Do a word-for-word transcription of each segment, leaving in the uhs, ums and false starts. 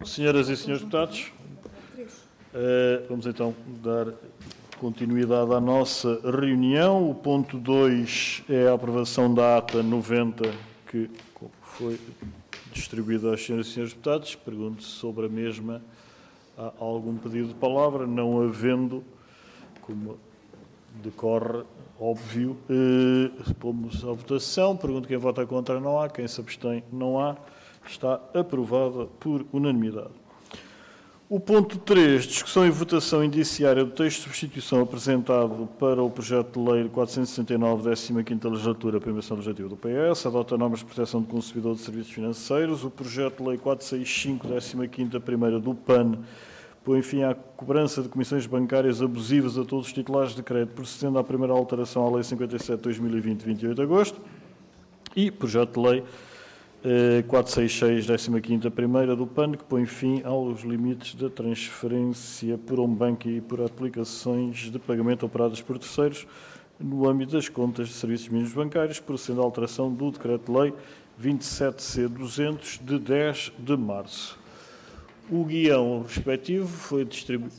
Senhoras e senhores deputados, uh, vamos então dar continuidade à nossa reunião. O ponto dois é a aprovação da ata noventa, que foi distribuída aos senhoras e senhores deputados. Pergunto se sobre a mesma há algum pedido de palavra. Não havendo, como decorre, óbvio, uh, pomos à votação. Pergunto quem vota contra, não há. Quem se abstém, não há. Está aprovada por unanimidade. O ponto três, discussão e votação indiciária do texto de substituição apresentado para o projeto de lei quatrocentos e sessenta e nove, décima quinta legislatura, Permissão legislativa do P S, adota normas de proteção do consumidor de serviços financeiros. O projeto de lei quatrocentos e sessenta e cinco, décima quinta primeira do P A N, põe fim à cobrança de comissões bancárias abusivas a todos os titulares de crédito, procedendo à primeira alteração à Lei cinquenta e sete de dois mil e vinte, de vinte e oito de agosto. E projeto de lei quatrocentos e sessenta e seis, décima quinta primeira do P A N, que põe fim aos limites da transferência por home banking e por aplicações de pagamento operadas por terceiros no âmbito das contas de serviços mínimos bancários, procedendo à alteração do Decreto-Lei vinte e sete C duzentos, de dez de março. O guião respectivo foi distribuído.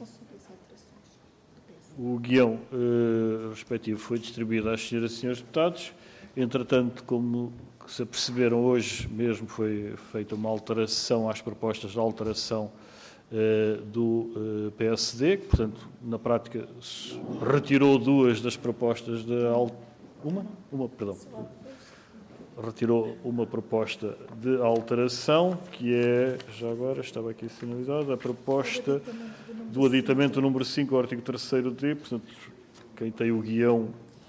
O guião uh, respectivo foi distribuído às senhoras e senhores deputados. Entretanto, como se aperceberam, hoje mesmo foi feita uma alteração às propostas de alteração uh, do uh, P S D, que, portanto, na prática, retirou duas das propostas de... Uma? Uma, perdão. Retirou uma proposta de alteração, que é, já agora, estava aqui sinalizada, a proposta do aditamento número cinco, ao artigo terceiro D, portanto, quem tem o guião...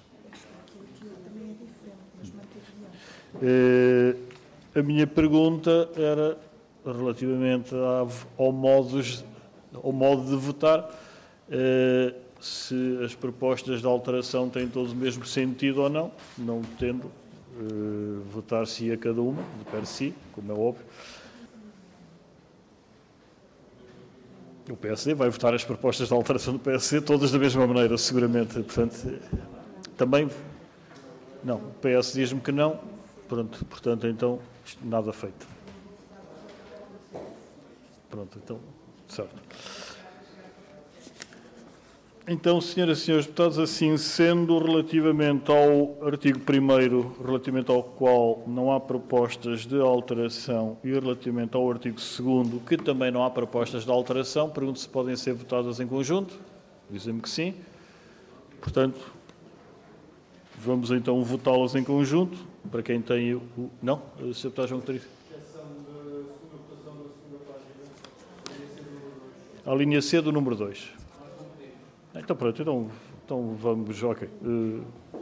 Uh, a minha pergunta era relativamente ao modo, ao modo de votar, uh, se as propostas de alteração têm todos o mesmo sentido ou não, não tendo, uh, votar-se a cada uma, de per si, como é óbvio. O P S D vai votar as propostas de alteração do P S D todas da mesma maneira, seguramente. Portanto, também... Não, o P S diz-me que não. Pronto, portanto, então, nada feito. Pronto, então, certo. Então, senhoras e senhores deputados, assim sendo, relativamente ao artigo primeiro, relativamente ao qual não há propostas de alteração, e relativamente ao artigo segundo, que também não há propostas de alteração, pergunto se podem ser votadas em conjunto. Dizem-me que sim. Portanto, vamos então votá-las em conjunto. Para quem tem o... Não? O senhor Deputado João Coutinho. A linha C do número dois. Então pronto, então, então vamos... Ok. Uh,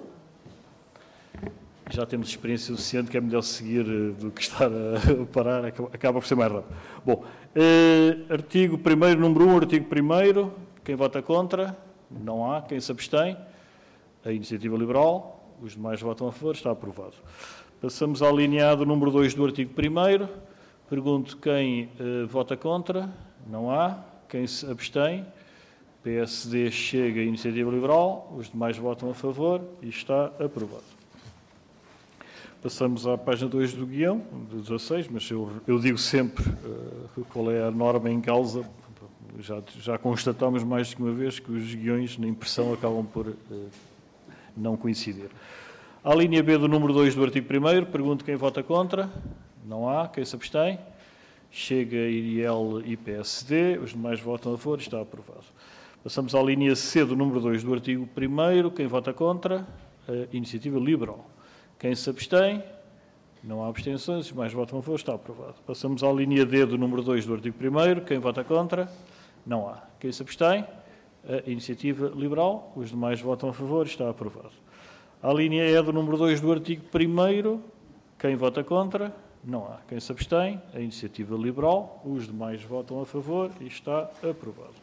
já temos experiência suficiente que é melhor seguir uh, do que estar a, a parar, acaba, acaba por ser mais rápido. Bom, uh, artigo primeiro, número um, artigo primeiro. Quem vota contra? Não há. Quem se abstém? A Iniciativa Liberal. Os demais votam a favor, está aprovado. Passamos ao alineado número dois do artigo primeiro. Pergunto quem uh, vota contra. Não há. Quem se abstém? P S D, Chega, Iniciativa Liberal. Os demais votam a favor e está aprovado. Passamos à página dois do guião, do dezasseis, mas eu, eu digo sempre uh, qual é a norma em causa. Já, já constatamos mais de uma vez que os guiões na impressão acabam por... Uh, não coincidir. A linha B do número dois do artigo primeiro, pergunto quem vota contra. Não há. Quem se abstém? Chega, I L e P S D. Os demais votam a favor. Está aprovado. Passamos à linha C do número dois do artigo primeiro. Quem vota contra? A Iniciativa Liberal. Quem se abstém? Não há abstenções. Os demais votam a favor. Está aprovado. Passamos à linha D do número dois do artigo primeiro. Quem vota contra? Não há. Quem se abstém? A Iniciativa Liberal, os demais votam a favor, está aprovado. A linha E do número dois do artigo primeiro, quem vota contra? Não há. Quem se abstém? A Iniciativa Liberal, os demais votam a favor e está aprovado.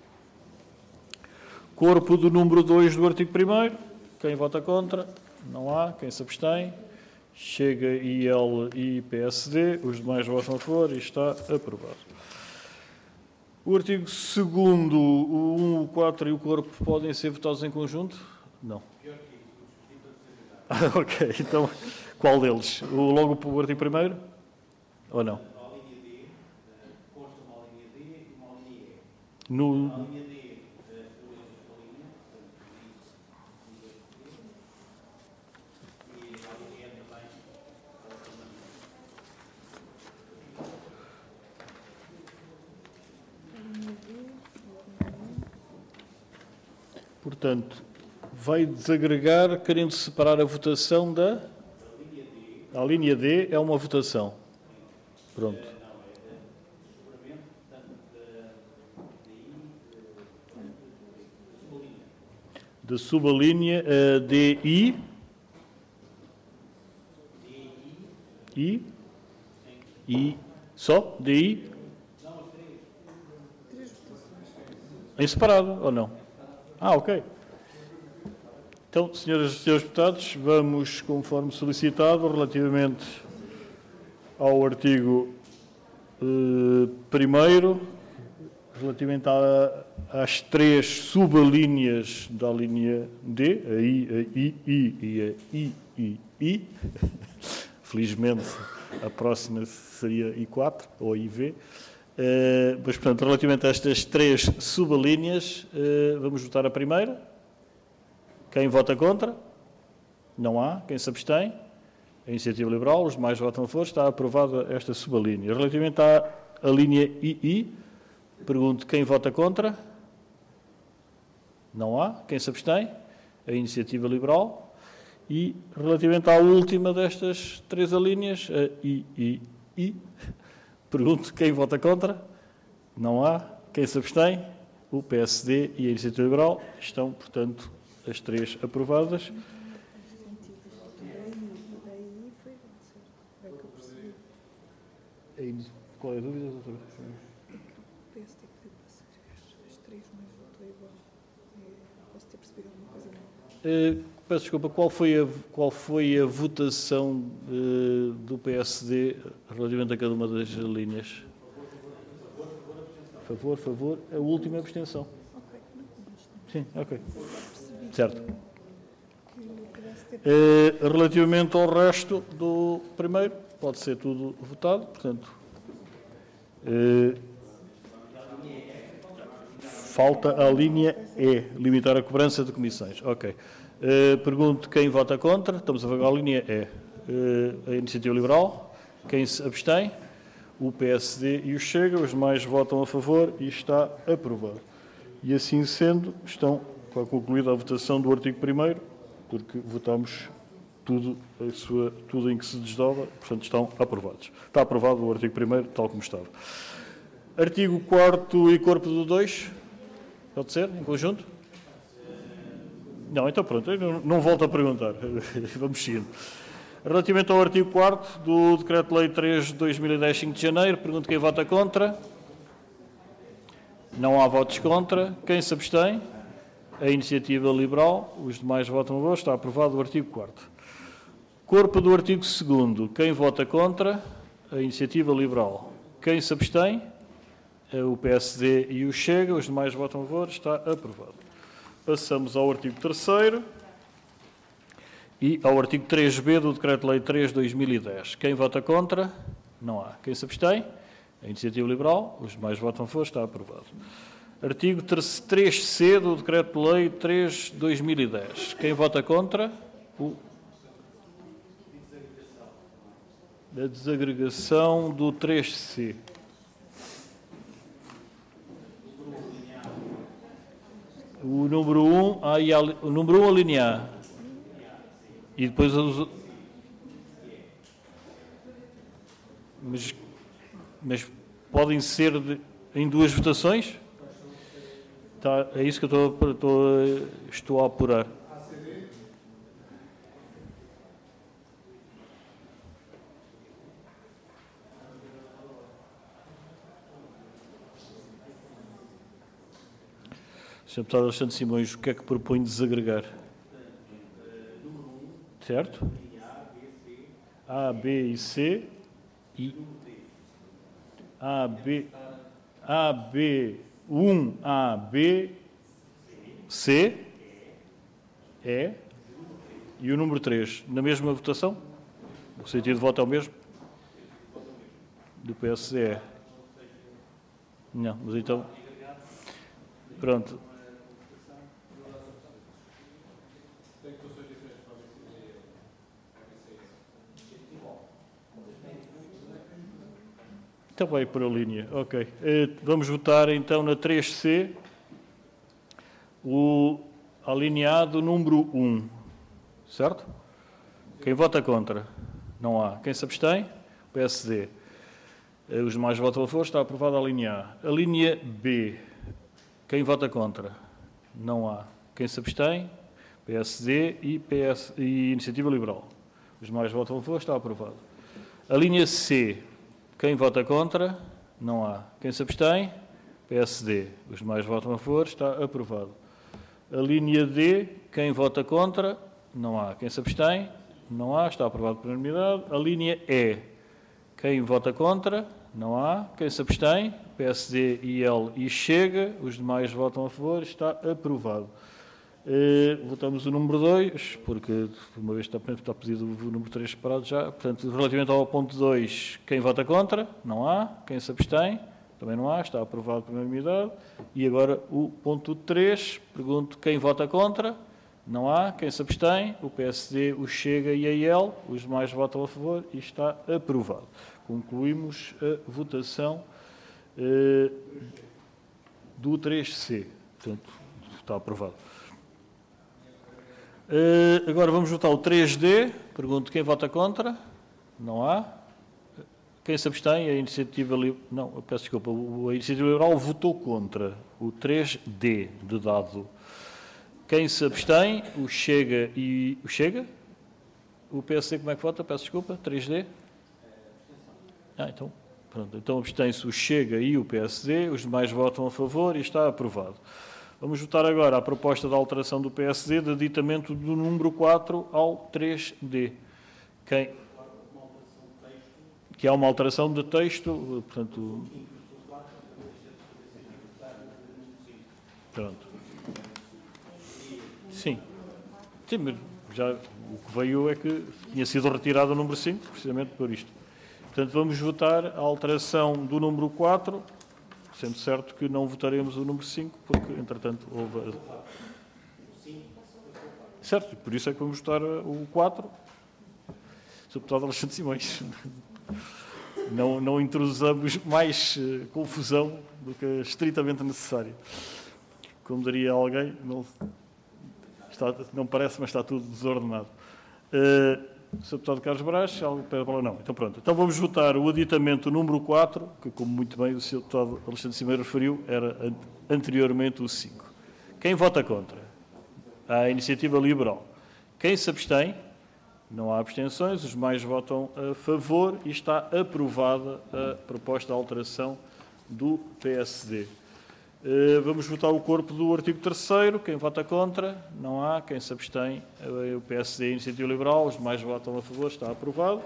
Corpo do número dois do artigo primeiro, quem vota contra? Não há. Quem se abstém? Chega, I L e P S D, os demais votam a favor e está aprovado. O artigo segundo, o um, o quatro e o corpo podem ser votados em conjunto? Não. Ah, ok, então qual deles? O, logo o artigo primeiro? Ou não? A linha D, consta uma linha D No... Portanto, vai desagregar, querendo separar a votação da... A linha D é uma votação. Pronto. Da subalínea uh, D I. I. I. Só? D I? Em separado, ou não? Ah, ok. Então, senhoras e senhores deputados, vamos, conforme solicitado, relativamente ao artigo eh, primeiro, relativamente a, às três subalíneas da linha D, a I, a I, I e a I, I, I. Felizmente, a próxima seria I quatro ou I V. Uh, mas, portanto, relativamente a estas três subalíneas, uh, vamos votar a primeira. Quem vota contra? Não há. Quem se abstém? A Iniciativa Liberal, os demais votam a favor. Está aprovada esta subalínea. Relativamente à a linha I I, pergunto quem vota contra? Não há. Quem se abstém? A Iniciativa Liberal. E, relativamente à última destas três alíneas, a I I I, pergunto quem vota contra? Não há. Quem se abstém? O P S D e a Iniciativa Liberal. Estão, portanto, as três aprovadas. Qual é a dúvida, doutora? O P S D pediu para segregar as três, mas votou igual. Posso ter percebido alguma coisa mal? Uh, peço desculpa, qual foi a, qual foi a votação uh, do P S D relativamente a cada uma das linhas? Favor, favor. A última é abstenção. Ok. Sim, ok. Percebi Certo. que o P S D Uh, relativamente ao resto do primeiro, pode ser tudo votado, portanto... Uh, falta a linha E, limitar a cobrança de comissões. Ok. Uh, pergunto quem vota contra. Estamos a vagar a linha E. Uh, a Iniciativa Liberal. Quem se abstém? O P S D e o Chega. Os demais votam a favor e está aprovado. E assim sendo, estão concluída a votação do artigo primeiro, porque votamos tudo, a sua, tudo em que se desdobra, portanto estão aprovados. Está aprovado o artigo primeiro, tal como estava. Artigo quarto e corpo do dois. Pode ser, em conjunto? Não, então pronto, eu não, não volto a perguntar. Vamos seguindo. Relativamente ao artigo quarto do Decreto-Lei três de dois mil e dez, cinco de janeiro, pergunto quem vota contra. Não há votos contra. Quem se abstém? A Iniciativa Liberal. Os demais votam a favor. Está aprovado o artigo quarto. Corpo do artigo segundo. Quem vota contra? A Iniciativa Liberal. Quem se abstém? O P S D e o Chega. Os demais votam a favor. Está aprovado. Passamos ao artigo terceiro e ao artigo três B do Decreto-Lei três de dois mil e dez. Quem vota contra? Não há. Quem se abstém? A Iniciativa Liberal. Os demais votam a favor. Está aprovado. Artigo três C do Decreto-Lei três de dois mil e dez. Quem vota contra? O... A desagregação do três C. O número um, ah, e a, o número um alinear. E depois os... Mas, mas podem ser de, em duas votações? Tá, é isso que eu estou, estou, estou a apurar. senhor Deputado Alexandre Simões, o que é que propõe desagregar? Certo? A, B e C. E A, B, A, B, um, A, B, C, E e o número três. Na mesma votação? O sentido de voto é o mesmo? Do P S D. Não, mas então... Pronto. Então vai por a linha, ok. Uh, vamos votar então na três C, o alineado número um, certo? Quem vota contra? Não há. Quem se abstém? P S D. Uh, os demais votam a favor, está aprovada a linha A. A linha B, quem vota contra? Não há. Quem se abstém? P S D e, P S, e Iniciativa Liberal. Os demais votam a favor, está aprovado. A linha C, quem vota contra? Não há. Quem se abstém? P S D. Os demais votam a favor. Está aprovado. A linha D, quem vota contra? Não há. Quem se abstém? Não há. Está aprovado por unanimidade. A linha E, quem vota contra? Não há. Quem se abstém? P S D, I L e Chega. Os demais votam a favor. Está aprovado. Uh, votamos o número dois, porque uma vez está, está pedido o número três separado já. Portanto, relativamente ao ponto dois, quem vota contra? Não há. Quem se abstém? Também não há. Está aprovado por unanimidade. E agora o ponto três, pergunto quem vota contra? Não há. Quem se abstém? O P S D, o Chega e a I L. Os demais votam a favor e está aprovado. Concluímos a votação uh, do três C. Portanto, está aprovado. Uh, agora vamos votar o três D. Pergunto quem vota contra. Não há. Quem se abstém? A Iniciativa Liberal. Não, peço desculpa. A Iniciativa Liberal votou contra o três D de dado. Quem se abstém? O Chega e. O Chega? O P S D como é que vota? Peço desculpa. três D? Ah, então. Pronto. Então abstém-se o Chega e o P S D. Os demais votam a favor e está aprovado. Vamos votar agora a proposta de alteração do P S D de aditamento do número quatro ao três D. Quem? Que há uma alteração de texto, portanto... Pronto. Sim. Sim, mas já o que veio é que tinha sido retirado o número cinco, precisamente por isto. Portanto, vamos votar a alteração do número quatro... Sendo certo que não votaremos o número cinco, porque, entretanto, houve... Certo, por isso é que vamos votar o quatro. Sr. Deputado Alexandre Simões. Não, não introduzamos mais uh, confusão do que é estritamente necessário. Como diria alguém, não, está, não parece, mas está tudo desordenado. Uh, senhor Deputado Carlos Brás, algo para falar? Não. Então pronto. Então vamos votar o aditamento número quatro, que como muito bem o senhor Deputado Alexandre Cimeiro referiu, era anteriormente o cinco. Quem vota contra? A Iniciativa Liberal. Quem se abstém? Não há abstenções, os demais votam a favor e está aprovada a proposta de alteração do P S D. Vamos votar o corpo do artigo terceiro. Quem vota contra? Não há. Quem se abstém? O P S D e a Iniciativa Liberal. Os demais votam a favor. Está aprovado.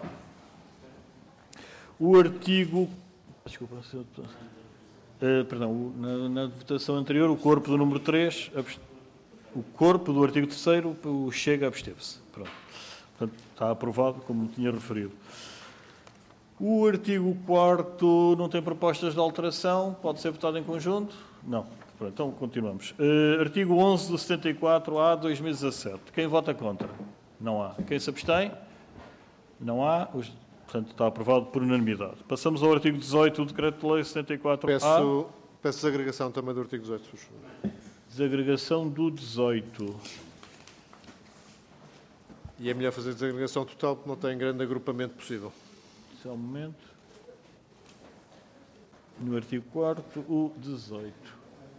O artigo... Desculpa, senhor... uh, perdão. Na, na votação anterior, o corpo do número três... O corpo do artigo terceiro, o Chega absteve-se. Pronto. Portanto, está aprovado, como tinha referido. O artigo quarto não tem propostas de alteração. Pode ser votado em conjunto? Não. Pronto, então continuamos. Uh, artigo onze do setenta e quatro A de dois mil e dezassete. Quem vota contra? Não há. Quem se abstém? Não há. Os, portanto, está aprovado por unanimidade. Passamos ao artigo dezoito do Decreto-Lei setenta e quatro A. Peço, peço desagregação também do artigo dezoito, por favor. Desagregação do dezoito. E é melhor fazer desagregação total, porque não tem grande agrupamento possível. Só um momento. No artigo quarto, o dezoito.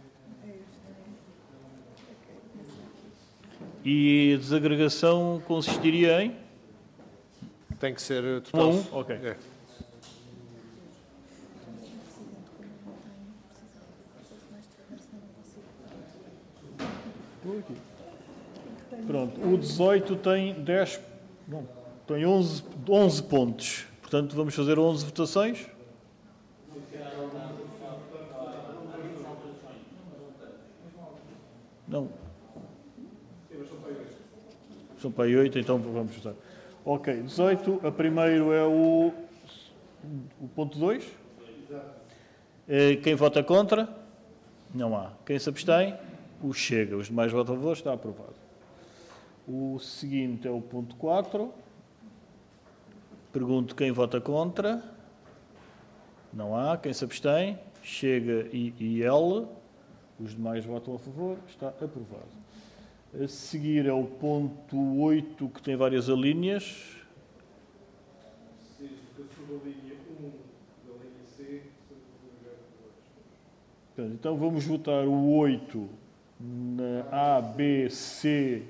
E a desagregação consistiria em? Tem que ser total. Um, ok. É. Pronto, o dezoito tem dez, não, tem onze, onze pontos. Portanto, vamos fazer onze votações. Não. São para aí oito, então vamos votar. Ok, dezoito, a primeiro é o, o ponto dois. Quem vota contra? Não há. Quem se abstém? O Chega. Os demais votam a favor. Está aprovado. O seguinte é o ponto quatro. Pergunto quem vota contra. Não há. Quem se abstém? Chega e I L. Os demais votam a favor. Está aprovado. A seguir é o ponto oito, que tem várias alíneas. Então vamos votar o oito na A, B, C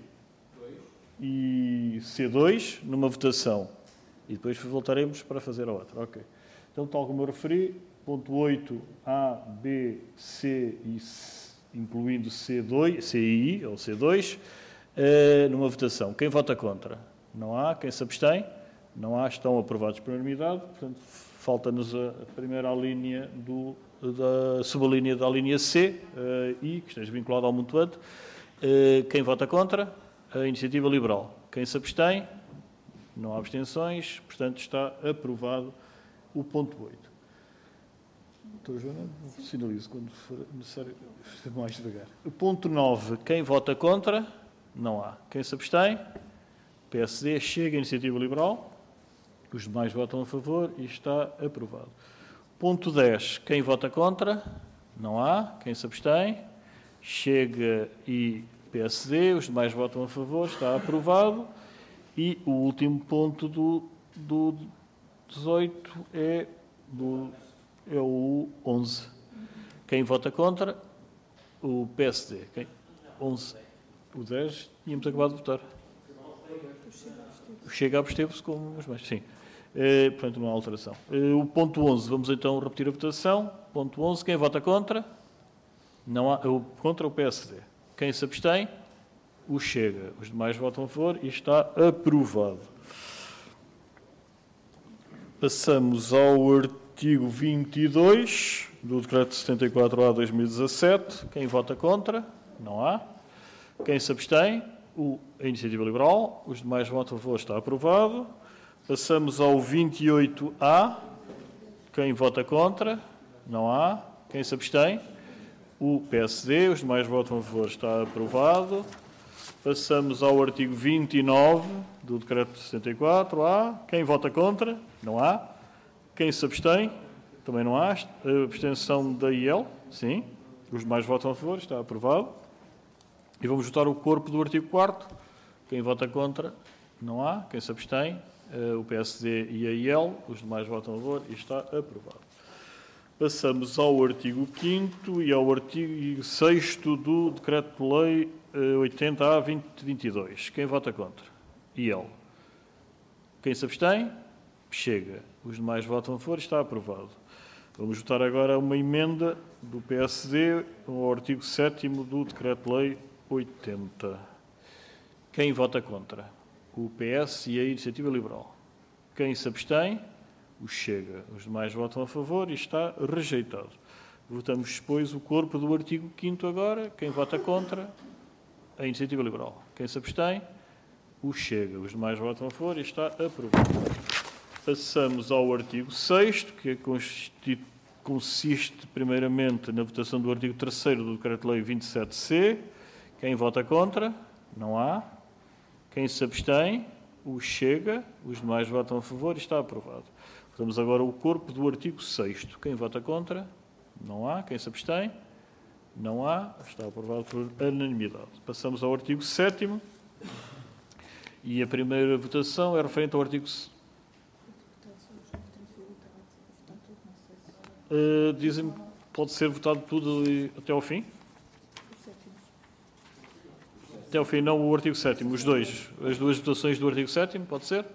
e C dois numa votação. E depois voltaremos para fazer a outra. Ok. Então, tal como eu referi, ponto oito, A, B, C e C, incluindo C dois, C I I ou C dois, uh, numa votação. Quem vota contra? Não há. Quem se abstém? Não há. Estão aprovados por unanimidade. Portanto, falta-nos a primeira linha do, da subalínea da linha C, uh, I, que esteja vinculada ao mutuante. Uh, quem vota contra? A Iniciativa Liberal. Quem se abstém? Não há abstenções. Portanto, está aprovado o ponto oito. Doutora Joana, sinalizo quando for necessário mais devagar. O ponto nove, quem vota contra? Não há. Quem se abstém? P S D, Chega, Iniciativa Liberal. Os demais votam a favor e está aprovado. Ponto dez, quem vota contra? Não há. Quem se abstém? Chega e P S D. Os demais votam a favor, está aprovado. E o último ponto do, do dezoito é do... é o onze. Quem vota contra? O P S D. Quem? onze. O dez, tínhamos acabado de votar. O Chega absteve-se como os mais. Sim. É, portanto, não há alteração. É, o ponto onze, vamos então repetir a votação. Ponto onze, quem vota contra? Não há. O, contra o P S D. Quem se abstém? O Chega. Os demais votam a favor e está aprovado. Passamos ao artigo vinte e dois do Decreto setenta e quatro A de dois mil e dezassete. Quem vota contra? Não há. Quem se abstém? O, a Iniciativa Liberal. Os demais votam a favor. Está aprovado. Passamos ao vinte e oito A. Quem vota contra? Não há. Quem se abstém? O P S D. Os demais votam a favor. Está aprovado. Passamos ao artigo vinte e nove do Decreto setenta e quatro A. Quem vota contra? Não há. Quem se abstém? Também não há. A abstenção da I L? Sim. Os demais votam a favor. Está aprovado. E vamos votar o corpo do artigo quarto. Quem vota contra? Não há. Quem se abstém? O P S D e a I L. Os demais votam a favor e está aprovado. Passamos ao artigo quinto e ao artigo sexto do Decreto-Lei oitenta A vinte vinte e dois. Quem vota contra? I L. Quem se abstém? Chega. Os demais votam a favor e está aprovado. Vamos votar agora uma emenda do P S D ao artigo sétimo do Decreto-Lei oitenta. Quem vota contra? O P S e a Iniciativa Liberal. Quem se abstém? O Chega. Os demais votam a favor e está rejeitado. Votamos, depois, o corpo do artigo quinto agora. Quem vota contra? A Iniciativa Liberal. Quem se abstém? O Chega. Os demais votam a favor e está aprovado. Passamos ao artigo sexto, que consiste, primeiramente, na votação do artigo terceiro do Decreto-Lei vinte e sete C. Quem vota contra? Não há. Quem se abstém? O Chega. Os demais votam a favor e está aprovado. Votamos agora o corpo do artigo sexto. Quem vota contra? Não há. Quem se abstém? Não há. Está aprovado por unanimidade. Passamos ao artigo sétimo. E a primeira votação é referente ao artigo... Uh, Dizem-me que pode ser votado tudo ali até ao fim? Até ao fim, não o artigo sétimo, os dois. As duas votações do artigo sétimo, pode ser?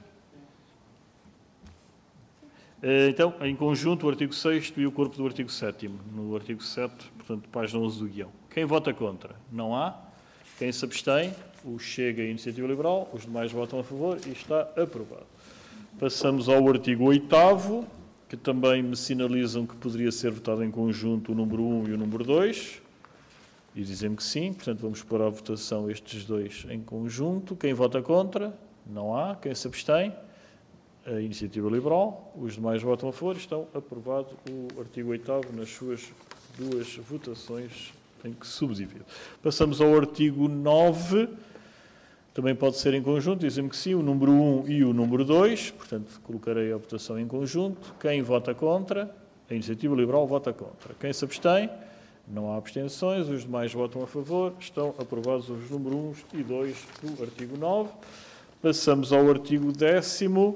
Uh, então, em conjunto, o artigo sexto e o corpo do artigo sétimo. No artigo sete, portanto, página onze do guião. Quem vota contra? Não há. Quem se abstém? O Chega e a Iniciativa Liberal. Os demais votam a favor e está aprovado. Passamos ao artigo oitavo, que também me sinalizam que poderia ser votado em conjunto o número um e o número dois. E dizem-me que sim. Portanto, vamos pôr à votação estes dois em conjunto. Quem vota contra? Não há. Quem se abstém? A Iniciativa Liberal. Os demais votam a favor. Estão aprovado o artigo oitavo nas suas duas votações têm que subdividir. Passamos ao artigo nove. Também pode ser em conjunto, dizem-me que sim, o número um e o número dois. Portanto, colocarei a votação em conjunto. Quem vota contra? A Iniciativa Liberal vota contra. Quem se abstém? Não há abstenções. Os demais votam a favor. Estão aprovados os números um e dois do artigo nove. Passamos ao artigo décimo.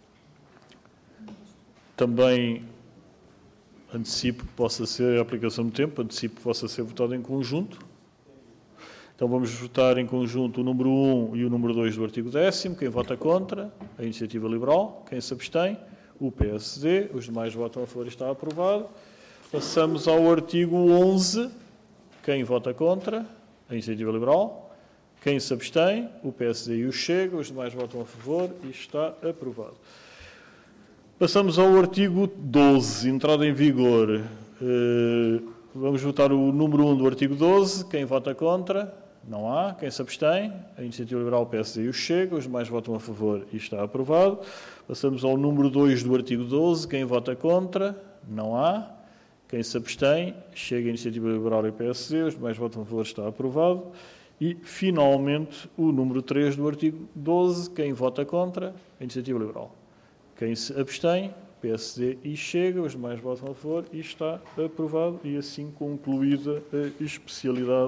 Também antecipo que possa ser a aplicação do tempo, antecipo que possa ser votado em conjunto. Então vamos votar em conjunto o número um e o número dois do artigo décimo. Quem vota contra? A Iniciativa Liberal. Quem se abstém? O P S D. Os demais votam a favor e está aprovado. Passamos ao artigo onze. Quem vota contra? A Iniciativa Liberal. Quem se abstém? O P S D e o Chega. Os demais votam a favor e está aprovado. Passamos ao artigo doze, entrada em vigor. Vamos votar o número um do artigo doze. Quem vota contra? Não há. Quem se abstém? A Iniciativa Liberal, o P S D e o Chega. Os demais votam a favor e está aprovado. Passamos ao número dois do artigo doze. Quem vota contra? Não há. Quem se abstém? Chega a Iniciativa Liberal e o P S D. Os demais votam a favor e está aprovado. E, finalmente, o número três do artigo doze. Quem vota contra? A Iniciativa Liberal. Quem se abstém, P S D e Chega, os demais votam a favor e está aprovado e assim concluída a especialidade.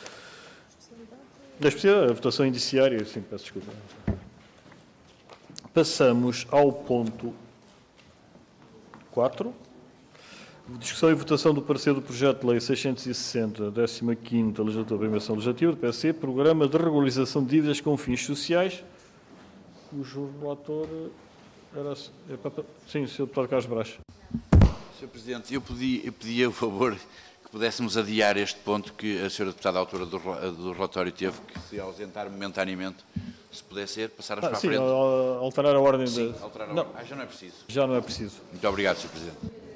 A especialidade, a votação indiciária, sim, peço desculpa. Passamos ao ponto quatro. Discussão e votação do parecer do projeto de lei seiscentos e sessenta, décima quinta Legislatura, primeira sessão legislativa, do P S C, Programa de Regularização de Dívidas com Fins Sociais, cujo relator... Era, é para, sim, senhor Deputado Carlos Brás. senhor Presidente, eu pedi, eu pedia o favor que pudéssemos adiar este ponto que a senhora Deputada autora do, do relatório teve que se ausentar momentaneamente. Se puder ser, passarmos ah, para sim, a frente. Alterar a ordem. Sim, de... alterar a não. ordem. Ah, já não é preciso. Já não é preciso. Muito obrigado, senhor Presidente.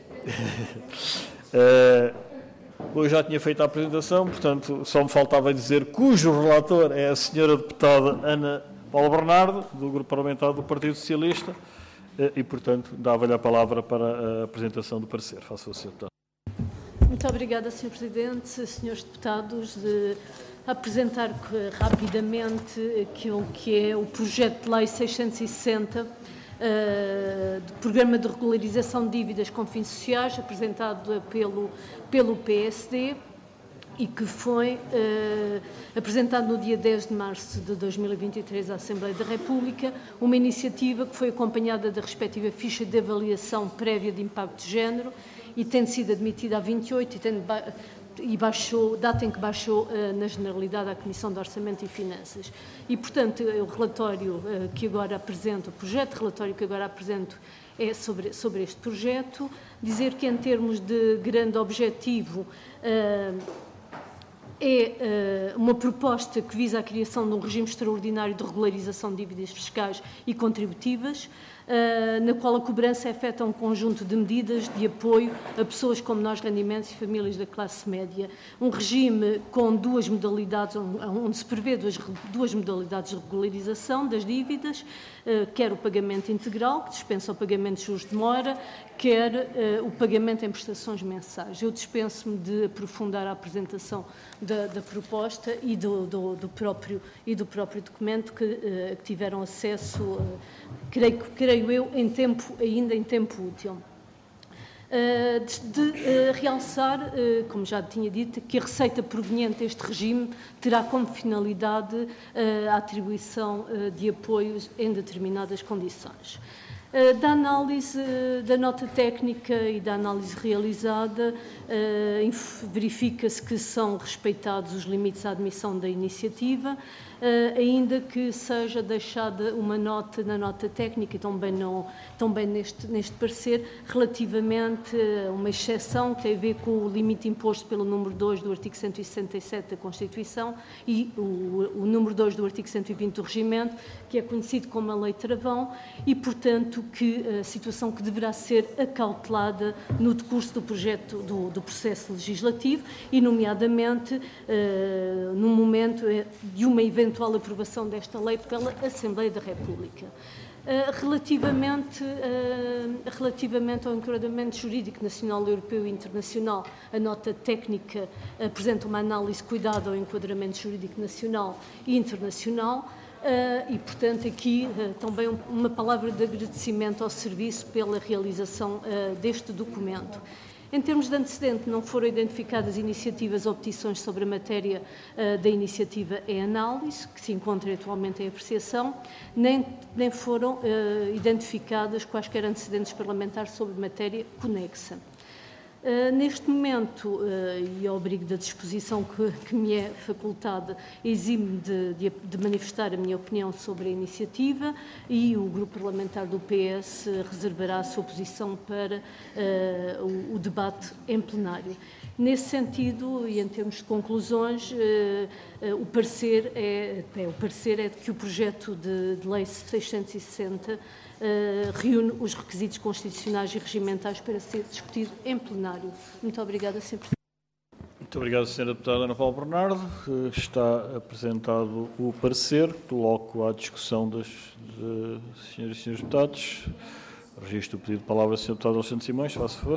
uh, eu já tinha feito a apresentação, portanto, só me faltava dizer cujo relator é a senhora Deputada Ana Paula Bernardo, do Grupo Parlamentar do Partido Socialista. E, portanto, dava-lhe a palavra para a apresentação do parecer. Faça o senhor deputado. Muito obrigada, senhor Presidente, senhores deputados, de apresentar rapidamente aquilo que é o projeto de lei seiscentos e sessenta, uh, do Programa de Regularização de Dívidas com Fins Sociais, apresentado pelo, pelo P S D, e que foi uh, apresentado no dia dez de março de dois mil e vinte e três à Assembleia da República, uma iniciativa que foi acompanhada da respectiva ficha de avaliação prévia de impacto de género e tendo sido admitida a vinte e oito e, tendo ba e baixou, data em que baixou uh, na generalidade à Comissão de Orçamento e Finanças. E, portanto, o relatório uh, que agora apresento, o projeto de relatório que agora apresento é sobre, sobre este projeto. Dizer que, em termos de grande objetivo, uh, é uh, uma proposta que visa a criação de um regime extraordinário de regularização de dívidas fiscais e contributivas, uh, na qual a cobrança afeta um conjunto de medidas de apoio a pessoas com menores rendimentos e famílias da classe média. Um regime com duas modalidades, onde se prevê duas, duas modalidades de regularização das dívidas, uh, quer o pagamento integral, que dispensa o pagamento de juros de demora, quer uh, o pagamento em prestações mensais. Eu dispenso-me de aprofundar a apresentação da, da proposta e do, do, do, próprio, e do próprio documento que, uh, que tiveram acesso, uh, creio, creio eu, em tempo, ainda em tempo útil. Uh, de, de uh, realçar, uh, como já tinha dito, que a receita proveniente deste regime terá como finalidade uh, a atribuição uh, de apoios em determinadas condições. Da análise da nota técnica e da análise realizada, verifica-se que são respeitados os limites à admissão da iniciativa, ainda que seja deixada uma nota na nota técnica, e também, não, também neste, neste parecer, relativamente a uma exceção que tem a ver com o limite imposto pelo número dois do artigo cento e sessenta e sete da Constituição e o, o número dois do artigo cento e vinte do Regimento, que é conhecido como a Lei Travão, e, portanto, que a situação que deverá ser acautelada no decurso do projeto, do, do processo legislativo e, nomeadamente, uh, no momento de uma eventual aprovação desta lei pela Assembleia da República. Relativamente, relativamente ao enquadramento jurídico nacional, europeu e internacional, a nota técnica apresenta uma análise cuidada ao enquadramento jurídico nacional e internacional e, portanto, aqui também uma palavra de agradecimento ao Serviço pela realização deste documento. Em termos de antecedente, não foram identificadas iniciativas ou petições sobre a matéria uh, da iniciativa em análise, que se encontra atualmente em apreciação, nem, nem foram uh, identificadas quaisquer antecedentes parlamentares sobre matéria conexa. Uh, neste momento, uh, e ao abrigo da disposição que, que me é facultada, exime-me de, de, de manifestar a minha opinião sobre a iniciativa e o Grupo Parlamentar do P S reservará a sua posição para uh, o, o debate em plenário. Nesse sentido, e em termos de conclusões, uh, uh, o, parecer é, é, o parecer é de que o projeto de, de Lei seiscentos e sessenta Uh, reúne os requisitos constitucionais e regimentais para ser discutido em plenário. Muito obrigada, senhor Presidente. Muito obrigado, senhora Deputada Ana Paula Bernardo. Está apresentado o parecer. Coloco à discussão das de senhoras e senhores deputados. Registro o pedido de palavra do senhor Deputado Alexandre Simões. Faça favor.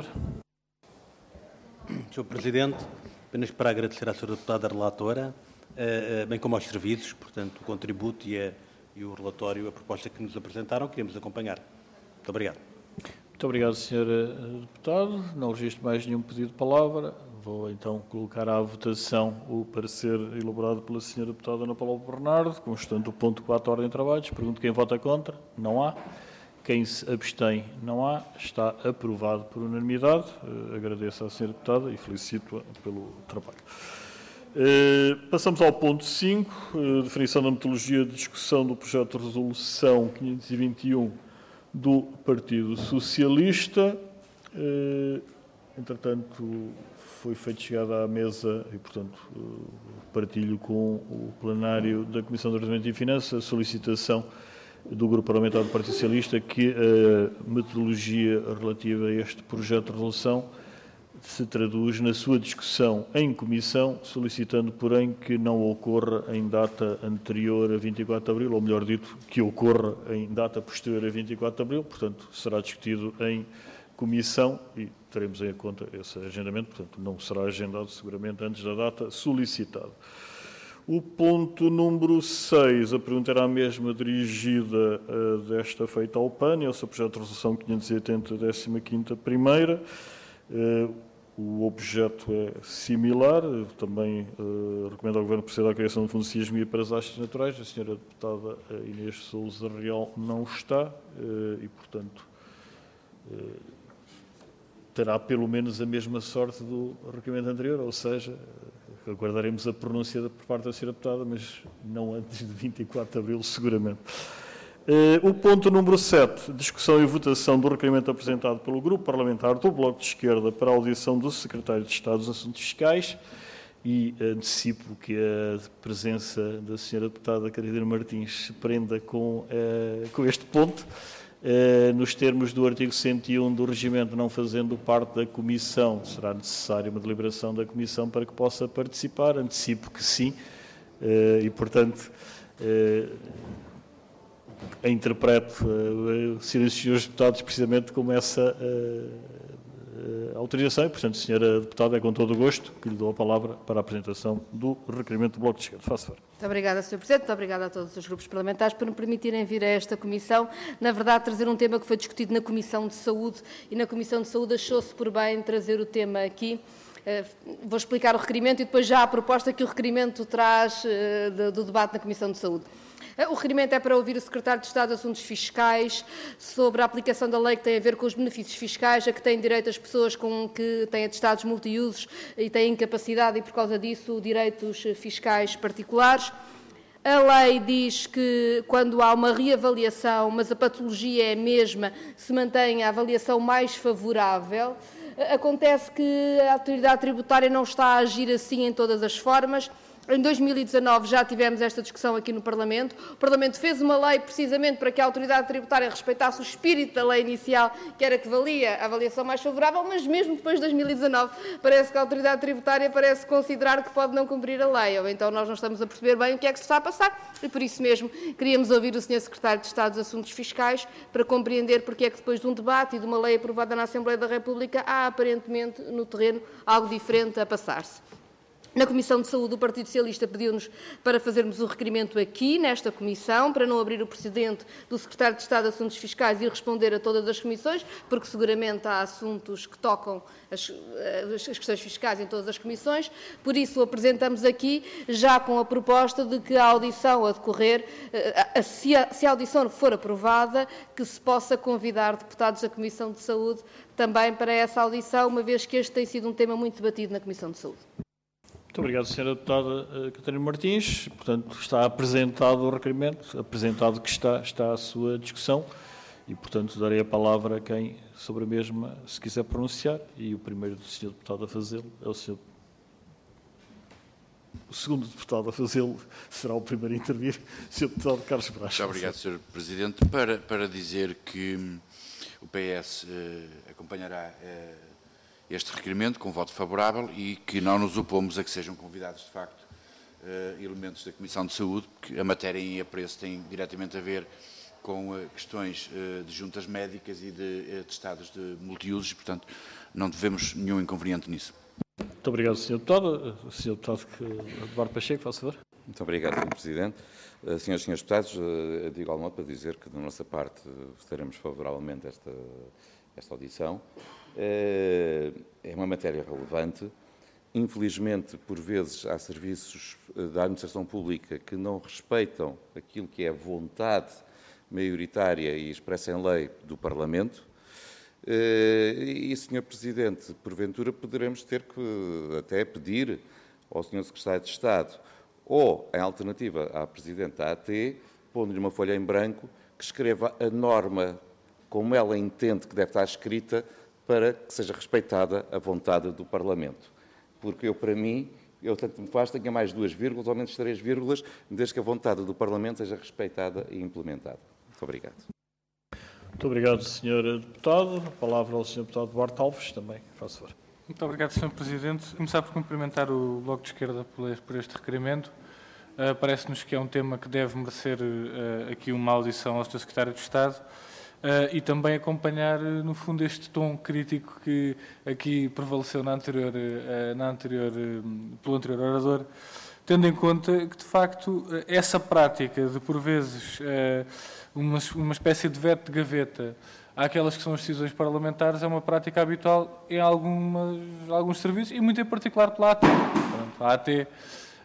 senhor Presidente, apenas para agradecer à senhora Deputada Relatora, uh, bem como aos serviços, portanto, o contributo e a e o relatório, a proposta que nos apresentaram, queremos acompanhar. Muito obrigado. Muito obrigado, senhor Deputado. Não registro mais nenhum pedido de palavra. Vou então colocar à votação o parecer elaborado pela senhora Deputada Ana Paula Bernardo, constante o ponto quatro da ordem de trabalhos. Pergunto quem vota contra. Não há. Quem se abstém, não há. Está aprovado por unanimidade. Agradeço à senhora Deputada e felicito-a pelo trabalho. Uh, passamos ao ponto cinco, uh, definição da metodologia de discussão do projeto de resolução quinhentos e vinte e um do Partido Socialista. Uh, entretanto, foi feito chegada à mesa e, portanto, uh, partilho com o plenário da Comissão de Orçamento e Finanças a solicitação do Grupo Parlamentar do Partido Socialista que a metodologia relativa a este projeto de resolução se traduz na sua discussão em comissão, solicitando, porém, que não ocorra em data anterior a vinte e quatro de abril, ou melhor dito, que ocorra em data posterior a vinte e quatro de abril, portanto, será discutido em comissão e teremos em conta esse agendamento, portanto, não será agendado seguramente antes da data solicitada. O ponto número seis, a pergunta era a mesma dirigida uh, desta feita ao P A N, é o seu projeto de resolução quinhentos e oitenta, décima quinta primeira. Uh, o objeto é similar, também uh, recomendo ao Governo proceder à criação de fundo de sismia para as desastres naturais. A senhora deputada Inês Sousa Real não está uh, e, portanto, uh, terá pelo menos a mesma sorte do requerimento anterior, ou seja, uh, aguardaremos a pronúncia por parte da senhora deputada, mas não antes de vinte e quatro de abril, seguramente. Uh, o ponto número sete, discussão e votação do requerimento apresentado pelo Grupo Parlamentar do Bloco de Esquerda para a audição do Secretário de Estado dos Assuntos Fiscais e antecipo que a presença da senhora deputada Catarina Martins se prenda com, uh, com este ponto. Uh, nos termos do artigo cento e um do Regimento, não fazendo parte da Comissão, será necessária uma deliberação da Comissão para que possa participar. Antecipo que sim uh, e, portanto, uh, interpreto, uh, senhoras e senhores deputados, precisamente como essa uh, uh, autorização e, portanto, senhora deputada, é com todo o gosto que lhe dou a palavra para a apresentação do requerimento do Bloco de Esquerda. Faça favor. Muito obrigada, senhor Presidente. Muito obrigada a todos os grupos parlamentares por me permitirem vir a esta Comissão. Na verdade, trazer um tema que foi discutido na Comissão de Saúde e na Comissão de Saúde achou-se por bem trazer o tema aqui. Uh, vou explicar o requerimento e depois já a proposta que o requerimento traz uh, do, do debate na Comissão de Saúde. O requerimento é para ouvir o Secretário de Estado de Assuntos Fiscais sobre a aplicação da lei que tem a ver com os benefícios fiscais a que têm direito as pessoas com que têm atestados multiusos e têm incapacidade e, por causa disso, direitos fiscais particulares. A lei diz que, quando há uma reavaliação, mas a patologia é a mesma, se mantém a avaliação mais favorável. Acontece que a autoridade tributária não está a agir assim em todas as formas. Em dois mil e dezanove já tivemos esta discussão aqui no Parlamento. O Parlamento fez uma lei precisamente para que a autoridade tributária respeitasse o espírito da lei inicial, que era que valia a avaliação mais favorável, mas mesmo depois de dois mil e dezanove parece que a autoridade tributária parece considerar que pode não cumprir a lei, ou então nós não estamos a perceber bem o que é que se está a passar, e por isso mesmo queríamos ouvir o senhor Secretário de Estado dos Assuntos Fiscais para compreender porque é que depois de um debate e de uma lei aprovada na Assembleia da República há aparentemente no terreno algo diferente a passar-se. Na Comissão de Saúde, o Partido Socialista pediu-nos para fazermos o requerimento aqui, nesta Comissão, para não abrir o precedente do Secretário de Estado de Assuntos Fiscais e responder a todas as comissões, porque seguramente há assuntos que tocam as, as questões fiscais em todas as comissões. Por isso, o apresentamos aqui, já com a proposta de que a audição a decorrer, se a, se a audição for aprovada, que se possa convidar deputados da Comissão de Saúde também para essa audição, uma vez que este tem sido um tema muito debatido na Comissão de Saúde. Muito obrigado, senhora Deputada Catarina Martins. Portanto, está apresentado o requerimento, apresentado que está, está a sua discussão e, portanto, darei a palavra a quem sobre a mesma se quiser pronunciar e o primeiro do senhor Deputado a fazê-lo é o senhor... O segundo Deputado a fazê-lo será o primeiro a intervir, o senhor Deputado Carlos Brás. Muito obrigado, senhor Presidente. Para, para dizer que hum, o P S eh, acompanhará eh, este requerimento com voto favorável e que não nos opomos a que sejam convidados, de facto, uh, elementos da Comissão de Saúde, porque a matéria em apreço tem diretamente a ver com uh, questões uh, de juntas médicas e de atestados de multiusos, portanto, não devemos nenhum inconveniente nisso. Muito obrigado, senhor Deputado. O senhor Deputado Eduardo Pacheco, faz favor. Muito obrigado, senhor Presidente. Uh, senhores e senhores Deputados, uh, digo algo para dizer que, da nossa parte, votaremos favoravelmente esta, esta audição. É uma matéria relevante. Infelizmente, por vezes, há serviços da administração pública que não respeitam aquilo que é a vontade maioritária e expressa em lei do Parlamento. E, senhor Presidente, porventura poderemos ter que até pedir ao senhor Secretário de Estado ou, em alternativa à Presidente da A T, pondo-lhe uma folha em branco, que escreva a norma como ela entende que deve estar escrita para que seja respeitada a vontade do Parlamento. Porque eu, para mim, eu tanto me faz, tenha mais duas vírgulas ou menos três vírgulas, desde que a vontade do Parlamento seja respeitada e implementada. Muito obrigado. Muito obrigado, senhor Deputado. A palavra ao senhor Deputado Duarte Alves, também. Faça favor. Muito obrigado, senhor Presidente. Começar por cumprimentar o Bloco de Esquerda por este requerimento. Uh, Parece-nos que é um tema que deve merecer uh, aqui uma audição ao senhor Secretário de Estado. Uh, e também acompanhar, uh, no fundo, este tom crítico que aqui prevaleceu na anterior, uh, na anterior, uh, pelo anterior orador, tendo em conta que, de facto, uh, essa prática de, por vezes, uh, uma, uma espécie de veto de gaveta àquelas que são as decisões parlamentares é uma prática habitual em algumas, alguns serviços e, muito em particular, pela A T. Portanto, a AT uh,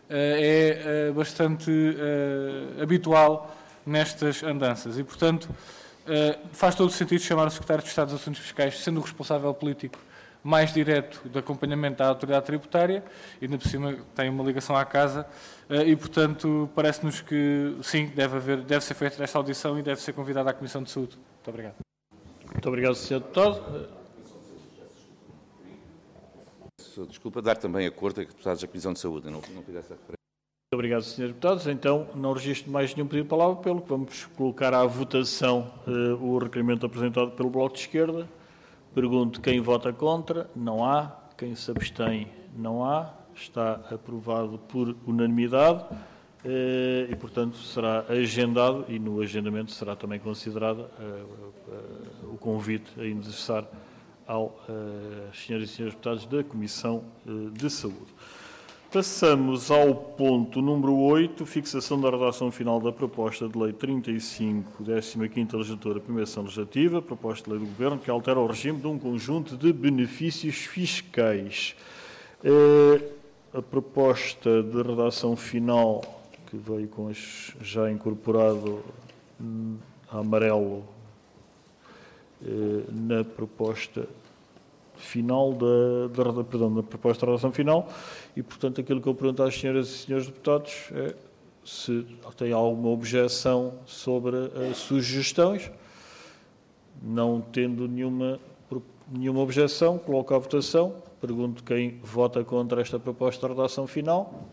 é uh, bastante uh, habitual nestas andanças e, portanto, Uh, faz todo o sentido chamar o Secretário de Estado dos Assuntos Fiscais, sendo o responsável político mais direto de acompanhamento da autoridade tributária, e ainda por cima tem uma ligação à casa, uh, e portanto parece-nos que sim, deve, haver, deve ser feita esta audição e deve ser convidada à Comissão de Saúde. Muito obrigado. Muito obrigado, senhor Deputado. Desculpa, dar também a cor a deputados da Comissão de Saúde, não, não fiz essa referência. Muito obrigado, senhores Deputados. Então, não registro mais nenhum pedido de palavra, pelo que vamos colocar à votação uh, o requerimento apresentado pelo Bloco de Esquerda. Pergunto quem vota contra. Não há. Quem se abstém, não há. Está aprovado por unanimidade uh, e, portanto, será agendado e no agendamento será também considerado uh, uh, o convite a endereçar aos uh, senhores e senhores deputados da Comissão uh, de Saúde. Passamos ao ponto número oito, fixação da redação final da proposta de lei trinta e cinco, décima quinta legislatura, primeira sessão legislativa, proposta de lei do Governo que altera o regime de um conjunto de benefícios fiscais. A proposta de redação final, que veio com as, já incorporado a amarelo na proposta final da, da, perdão, da proposta de redação final e, portanto, aquilo que eu pergunto às senhoras e senhores deputados é se tem alguma objeção sobre as sugestões. Não tendo nenhuma, nenhuma objeção, coloco à votação. Pergunto quem vota contra esta proposta de redação final.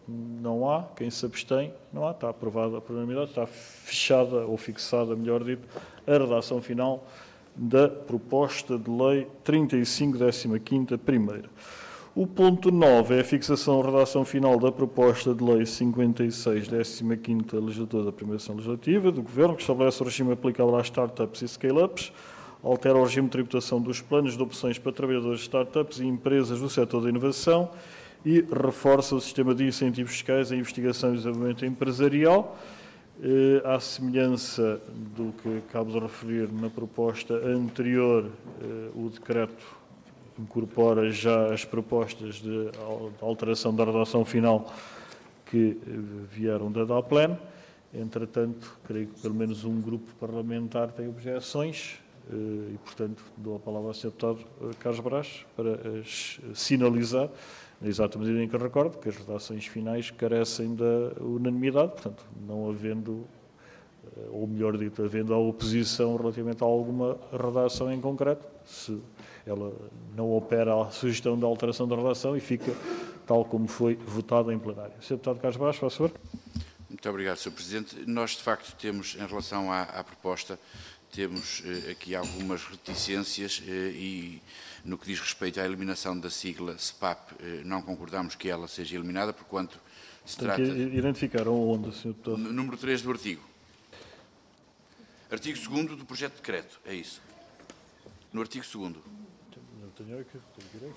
Não há. Quem se abstém? Não há. Está aprovada por unanimidade. Está fechada, ou fixada, melhor dito, a redação final da proposta de lei trinta e cinco, décima quinta, primeira. O ponto nove é a fixação da redação final da proposta de lei cinquenta e seis, décima quinta legislatura da primeira sessão legislativa do Governo, que estabelece o regime aplicável às startups e scale-ups, altera o regime de tributação dos planos de opções para trabalhadores de startups e empresas do setor da inovação e reforça o sistema de incentivos fiscais em investigação e desenvolvimento empresarial, eh, à semelhança do que acabo de referir na proposta anterior. eh, o decreto incorpora já as propostas de alteração da redação final que vieram da DAPLAN. Entretanto, creio que pelo menos um grupo parlamentar tem objeções e, portanto, dou a palavra ao senhor Deputado Carlos Brás para as sinalizar, na exata medida em que recordo que as redações finais carecem da unanimidade, portanto, não havendo, ou melhor dito, havendo a oposição relativamente a alguma redação em concreto, se ela não opera a sugestão da alteração da redação e fica tal como foi votada em plenário. senhor Deputado Carlos Brás, faz favor. Muito obrigado, senhor Presidente. Nós, de facto, temos, em relação à, à proposta, temos eh, aqui algumas reticências eh, e, no que diz respeito à eliminação da sigla S P A P, eh, não concordamos que ela seja eliminada, porquanto se Tem trata... que identificar onde, senhor Deputado. Número três do artigo. Artigo segundo do projeto de decreto, é isso. No artigo segundo. Não tenho aqui, tenho direito.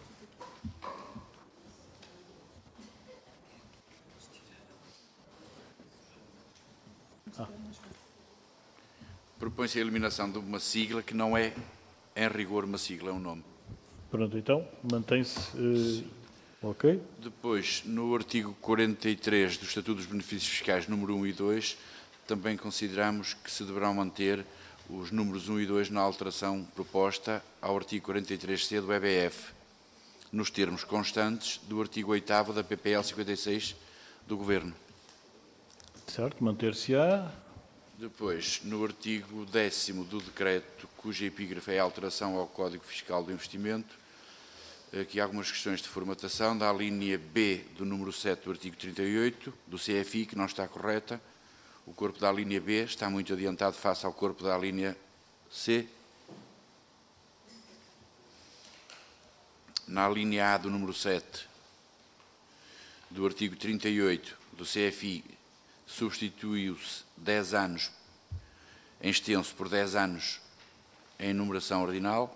Ah. Propõe-se a eliminação de uma sigla que não é, em rigor, uma sigla, é um nome. Pronto, então, mantém-se... Uh, ok. Depois, no artigo quarenta e três do Estatuto dos Benefícios Fiscais, número um e dois, também consideramos que se deverão manter os números um e dois na alteração proposta ao artigo quarenta e três C do E B F, nos termos constantes do artigo oitavo da P P L cinquenta e seis do Governo. Certo, manter-se-á. Depois, no artigo décimo do decreto, cuja epígrafe é a alteração ao Código Fiscal do Investimento, aqui há algumas questões de formatação, da linha B do número sete do artigo trinta e oito, do C F I, que não está correta. O corpo da linha B está muito adiantado face ao corpo da linha C. Na linha A do número sete do artigo trinta e oito do C F I, substituiu-se dez anos em extenso por dez anos em numeração ordinal,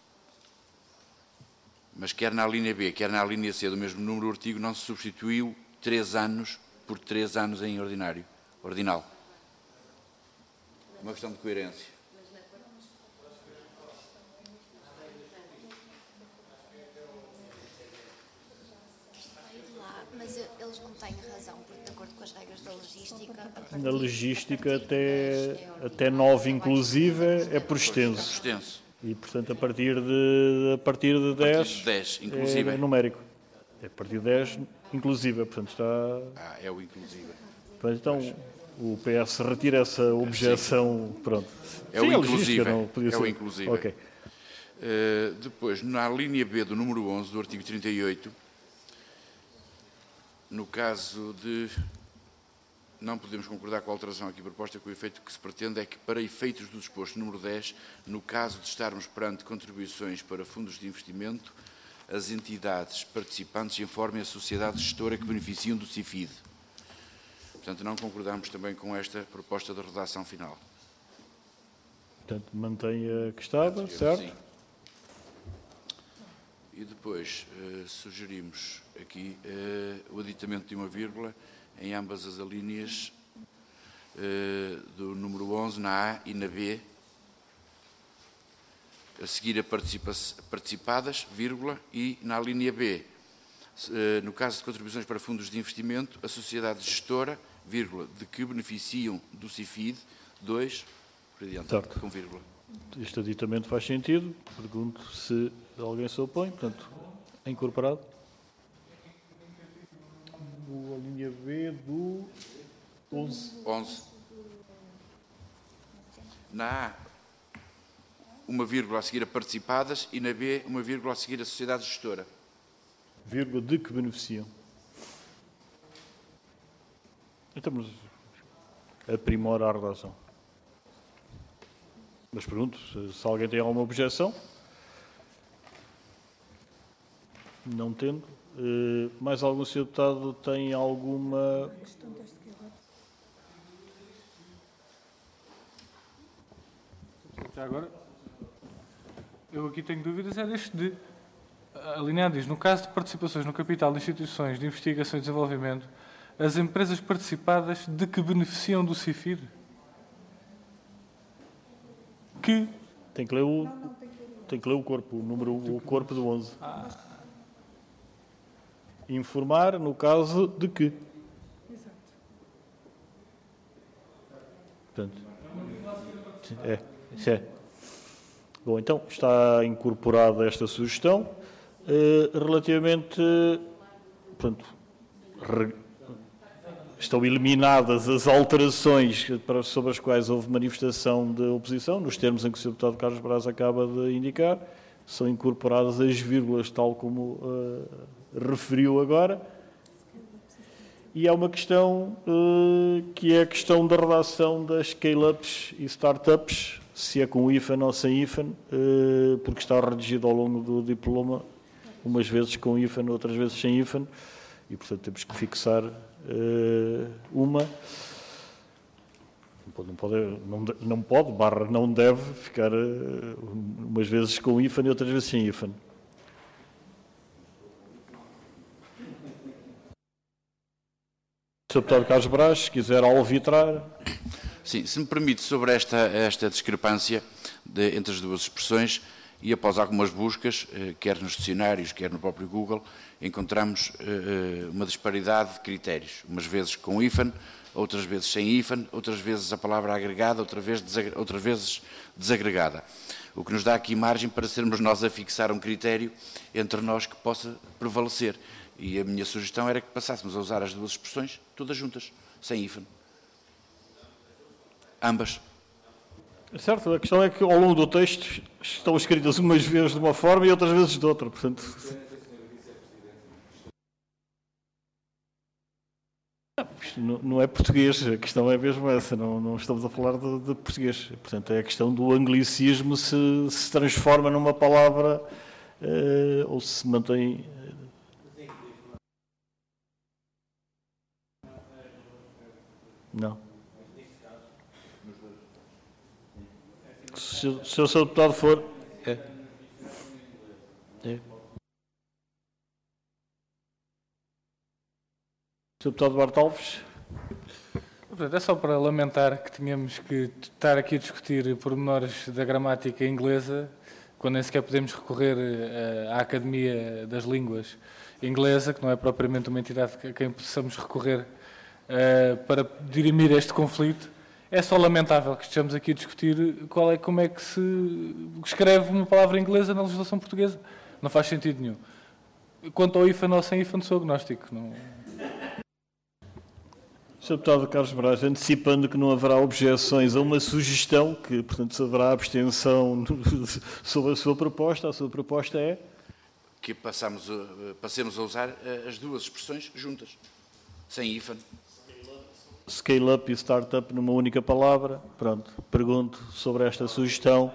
mas quer na linha B, quer na linha C do mesmo número do artigo, não se substituiu três anos por três anos em ordinário, ordinal. Uma questão de coerência. Mas eles não têm razão, porque de acordo com as regras da logística... Na logística até, até nove inclusive é por extenso. É por extenso. E, portanto, a partir de, a partir de dez, dez inclusive. É numérico. É a partir de dez, inclusive. Portanto, está... Ah, é o inclusive. Então, o P S retira essa objeção. Sim. Pronto. É Sim, o inclusive. Não, podia é ser. o inclusive. Ok. Uh, depois, na linha B do número onze do artigo trinta e oito, no caso de... Não podemos concordar com a alteração aqui proposta, que o efeito que se pretende é que, para efeitos do disposto número dez, no caso de estarmos perante contribuições para fundos de investimento, as entidades participantes informem a sociedade gestora que beneficiam do C I F I D. Portanto, não concordamos também com esta proposta de redação final. Portanto, mantém a que estava, certo? Sim. E depois uh, sugerimos aqui uh, o aditamento de uma vírgula em ambas as alíneas uh, do número onze, na A e na B, a seguir a participa participadas, vírgula, e na linha B, uh, no caso de contribuições para fundos de investimento, a sociedade gestora, vírgula, de que beneficiam do C I F I D, dois, por adiante, certo. Com vírgula. Este aditamento faz sentido. Pergunto se alguém se opõe. Portanto, é incorporado. A linha B do onze. onze. Na A, uma vírgula a seguir a participadas e na B, uma vírgula a seguir a sociedade gestora. Vírgula de que beneficiam. Então, mas aprimora a redação. Mas pergunto, se, se alguém tem alguma objeção. Não tendo. Uh, mais algum senhor deputado tem alguma... Já agora, eu aqui tenho dúvidas, é deste de... A linha diz, no caso de participações no capital de instituições de investigação e desenvolvimento, as empresas participadas de que beneficiam do CIFID? Que? Tem que ler o, tem que ler o corpo, o número, o corpo do onze. Ah. Informar no caso de que. Exato. Portanto, é, é. Bom, então está incorporada esta sugestão. Uh, relativamente, portanto, re, estão eliminadas as alterações para, sobre as quais houve manifestação de oposição, nos termos em que o senhor deputado Carlos Braz acaba de indicar, são incorporadas as vírgulas, tal como uh, referiu agora. E há uma questão uh, que é a questão da redação das scale-ups e startups, se é com I F A N ou sem I F A N, uh, porque está redigido ao longo do diploma, umas vezes com I F A N, outras vezes sem I F A N, e portanto temos que fixar uh, uma. Não pode, não, não pode, barra não deve ficar uh, umas vezes com I F A N e outras vezes sem I F A N. senhor Deputado Carlos Braz, se quiser alvitrar. Sim, se me permite, sobre esta, esta discrepância de, entre as duas expressões, e após algumas buscas, eh, quer nos dicionários, quer no próprio Google, encontramos eh, uma disparidade de critérios, umas vezes com I F A N, outras vezes sem I F A N, outras vezes a palavra agregada, outra vez desagre, outras vezes desagregada. O que nos dá aqui margem para sermos nós a fixar um critério entre nós que possa prevalecer. E a minha sugestão era que passássemos a usar as duas expressões todas juntas, sem I F A N. Ambas. Certo, a questão é que ao longo do texto estão escritas umas vezes de uma forma e outras vezes de outra, portanto... Isto não é português, a questão é mesmo essa, não, não estamos a falar de, de português. Portanto, é a questão do anglicismo se se transforma numa palavra uh, ou se mantém... Não. Se, se o seu deputado for... É. É. senhor Deputado Bartalves. Portanto, é só para lamentar que tínhamos que estar aqui a discutir pormenores da gramática inglesa, quando nem sequer podemos recorrer à Academia das Línguas Inglesa, que não é propriamente uma entidade a quem possamos recorrer para dirimir este conflito. É só lamentável que estejamos aqui a discutir qual é, como é que se escreve uma palavra inglesa na legislação portuguesa. Não faz sentido nenhum. Quanto ao I F A N ou sem I F A N, sou agnóstico. Não... senhor Deputado Carlos Braz, antecipando que não haverá objeções a uma sugestão, que, portanto, se haverá abstenção sobre a sua proposta, a sua proposta é? Que passamos a, passemos a usar as duas expressões juntas, sem I F A N. Scale-up e startup numa única palavra. Pronto, pergunto sobre esta sugestão.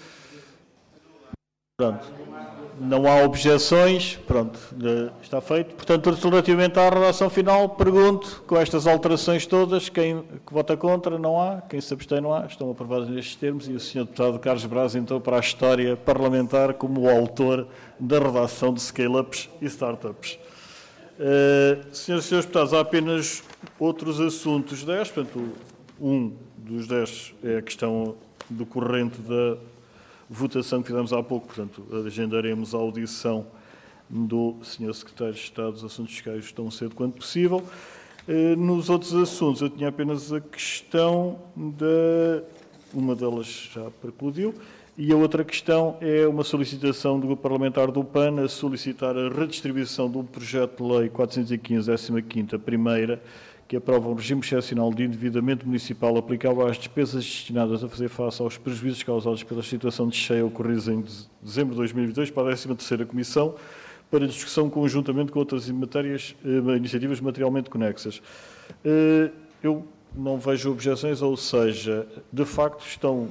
Pronto, não há objeções. Pronto, está feito. Portanto, relativamente à redação final, pergunto, com estas alterações todas, quem vota contra? Não há. Quem se abstém? Não há. Estão aprovados nestes termos e o senhor Deputado Carlos Braz entrou para a história parlamentar como o autor da redação de scale-ups e startups. Uh, senhoras e senhores deputados, há apenas outros assuntos dez, portanto, um dos dez é a questão decorrente da votação que fizemos há pouco, portanto, agendaremos a audição do senhor Secretário de Estado dos Assuntos Fiscais tão cedo quanto possível. Uh, nos outros assuntos, eu tinha apenas a questão da... uma delas já precludiu, e a outra questão é uma solicitação do Grupo Parlamentar do P A N a solicitar a redistribuição do projeto de lei quatrocentos e quinze, décima quinta, primeira, que aprova um regime excepcional de endividamento municipal aplicável às despesas destinadas a fazer face aos prejuízos causados pela situação de cheia ocorridos em dezembro de dois mil e vinte e dois para a décima terceira Comissão, para discussão conjuntamente com outras matérias, eh, iniciativas materialmente conexas. Eh, eu não vejo objeções, ou seja, de facto estão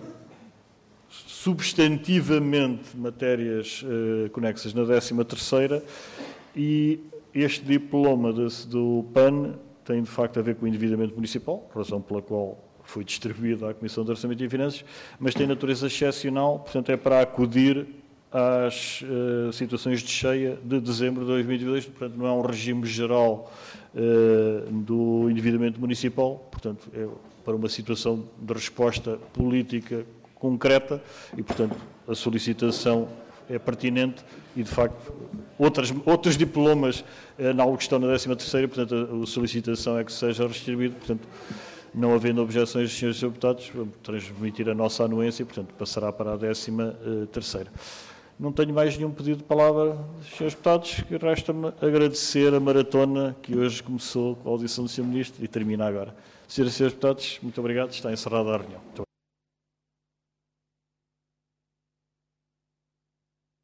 substantivamente matérias eh, conexas na décima terceira e este diploma de, do P A N tem de facto a ver com o endividamento municipal, razão pela qual foi distribuído à Comissão de Orçamento e Finanças, mas tem natureza excepcional, portanto é para acudir às uh, situações de cheia de dezembro de dois mil e vinte e dois, portanto não é um regime geral uh, do endividamento municipal, portanto é para uma situação de resposta política concreta e, portanto, a solicitação é pertinente e, de facto, outras, outros diplomas uh, na que estão na décima terceira, portanto, a, a solicitação é que seja distribuído, portanto, não havendo objeções dos senhores deputados, vamos transmitir a nossa anuência e, portanto, passará para a décima terceira. Não tenho mais nenhum pedido de palavra dos senhores deputados, que resta-me agradecer a maratona que hoje começou com a audição do senhor Ministro e termina agora. Senhoras e senhores deputados, muito obrigado. Está encerrada a reunião.